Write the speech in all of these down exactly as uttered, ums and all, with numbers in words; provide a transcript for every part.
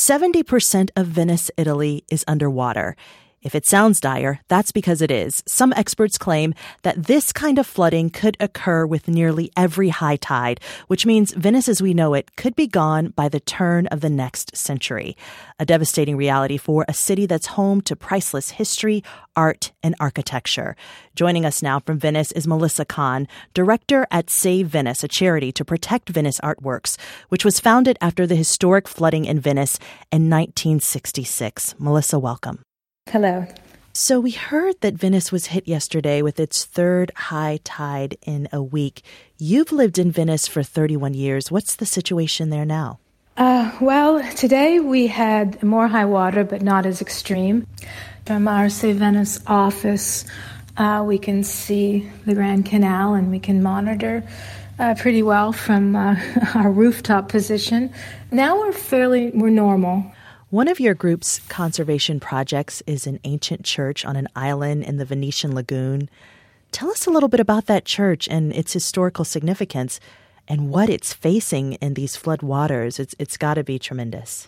seventy percent of Venice, Italy is underwater. If it sounds dire, that's because it is. Some experts claim that this kind of flooding could occur with nearly every high tide, which means Venice as we know it could be gone by the turn of the next century. A devastating reality for a city that's home to priceless history, art, and architecture. Joining us now from Venice is Melissa Kahn, director at Save Venice, a charity to protect Venice artworks, which was founded after the historic flooding in Venice in nineteen sixty-six. Melissa, welcome. Hello. So we heard that Venice was hit yesterday with its third high tide in a week. You've lived in Venice for thirty-one years. What's the situation there now? Uh, well, today we had more high water, but not as extreme. From our Save Venice office, uh, we can see the Grand Canal and we can monitor uh, pretty well from uh, our rooftop position. Now we're fairly, we're normal. One of your group's conservation projects is an ancient church on an island in the Venetian lagoon. Tell us a little bit about that church and its historical significance and what it's facing in these flood waters. It's It's got to be tremendous.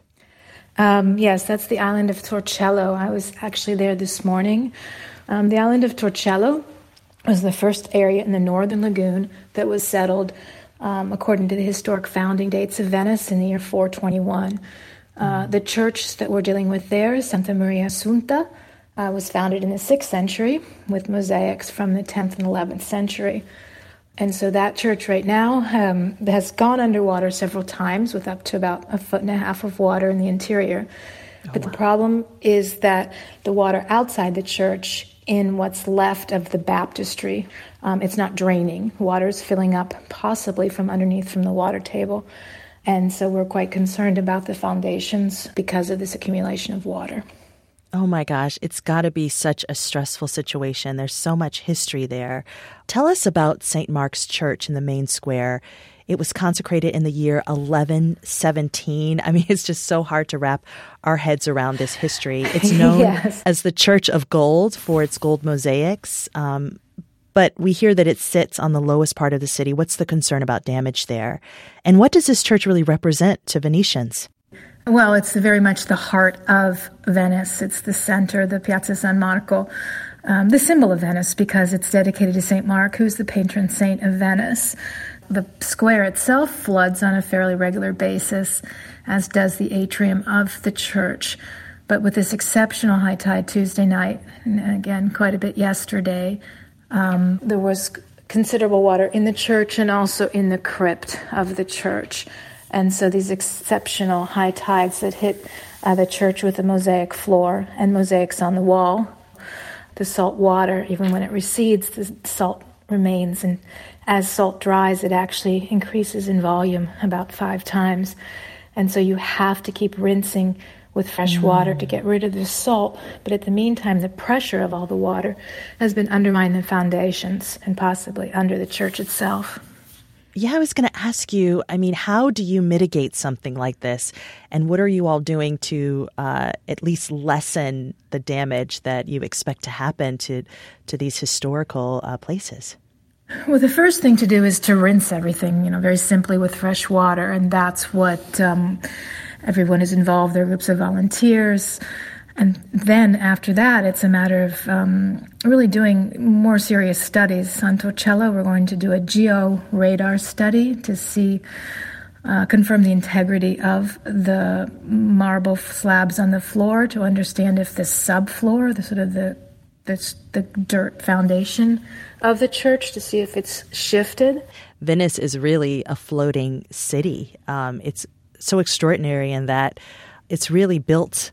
Um, yes, that's the island of Torcello. I was actually there this morning. Um, the island of Torcello was the first area in the northern lagoon that was settled um, according to the historic founding dates of Venice in the year four twenty-one. Uh, the church that we're dealing with there, Santa Maria Assunta, uh, was founded in the sixth century with mosaics from the tenth and eleventh century. And so that church right now um, has gone underwater several times with up to about a foot and a half of water in the interior. Oh, but wow. The problem is that the water outside the church, in what's left of the baptistry, um, it's not draining. Water is filling up possibly from underneath from the water table. And so we're quite concerned about the foundations because of this accumulation of water. Oh my gosh, it's got to be such a stressful situation. There's so much history there. Tell us about Saint Mark's Church in the main square. It was consecrated in the year eleven seventeen. I mean, it's just so hard to wrap our heads around this history. It's known yes. as the Church of Gold for its gold mosaics. Um, But we hear that it sits on the lowest part of the city. What's the concern about damage there? And what does this church really represent to Venetians? Well, it's very much the heart of Venice. It's the center, the Piazza San Marco, um, the symbol of Venice, because it's dedicated to Saint Mark, who's the patron saint of Venice. The square itself floods on a fairly regular basis, as does the atrium of the church. But with this exceptional high tide Tuesday night, and again, quite a bit yesterday, Um, there was considerable water in the church and also in the crypt of the church. And so these exceptional high tides that hit uh, the church with a mosaic floor and mosaics on the wall, the salt water, even when it recedes, the salt remains. And as salt dries, it actually increases in volume about five times. And so you have to keep rinsing with fresh water to get rid of the salt. But at the meantime, the pressure of all the water has been undermining the foundations and possibly under the church itself. Yeah, I was going to ask you, I mean, how do you mitigate something like this? And what are you all doing to uh, at least lessen the damage that you expect to happen to, to these historical uh, places? Well, the first thing to do is to rinse everything, you know, very simply with fresh water. And that's what um, everyone is involved. There are groups of volunteers. And then after that, it's a matter of um, really doing more serious studies. On Torcello, we're going to do a geo-radar study to see, uh, confirm the integrity of the marble slabs on the floor, to understand if the subfloor, the sort of the the, the dirt foundation of the church, to see if it's shifted. Venice is really a floating city. Um, it's so extraordinary in that it's really built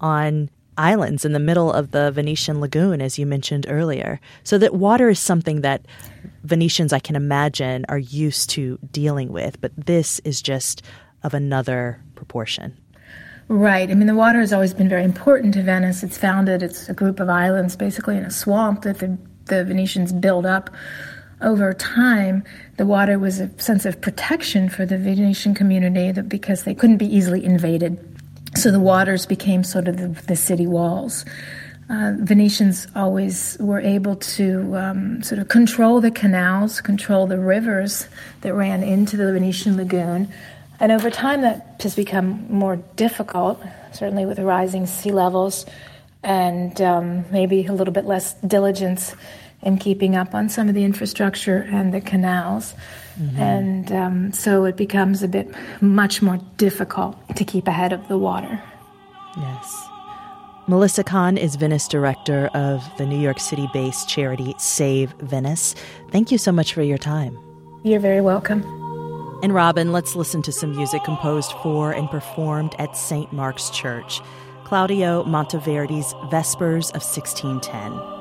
on islands in the middle of the Venetian lagoon, as you mentioned earlier. So that water is something that Venetians, I can imagine, are used to dealing with. But this is just of another proportion. Right. I mean, the water has always been very important to Venice. It's founded, it's a group of islands basically in a swamp that the, the Venetians built up over time. The water was a sense of protection for the Venetian community that because they couldn't be easily invaded. So the waters became sort of the, the city walls. Uh, Venetians always were able to um, sort of control the canals, control the rivers that ran into the Venetian lagoon. And over time, that has become more difficult, certainly with rising sea levels and um, maybe a little bit less diligence in keeping up on some of the infrastructure and the canals. Mm-hmm. And um, so it becomes a bit much more difficult to keep ahead of the water. Yes. Melissa Kahn is Venice director of the New York City-based charity Save Venice. Thank you so much for your time. You're very welcome. And Robin, let's listen to some music composed for and performed at Saint Mark's Church, Claudio Monteverdi's Vespers of sixteen ten.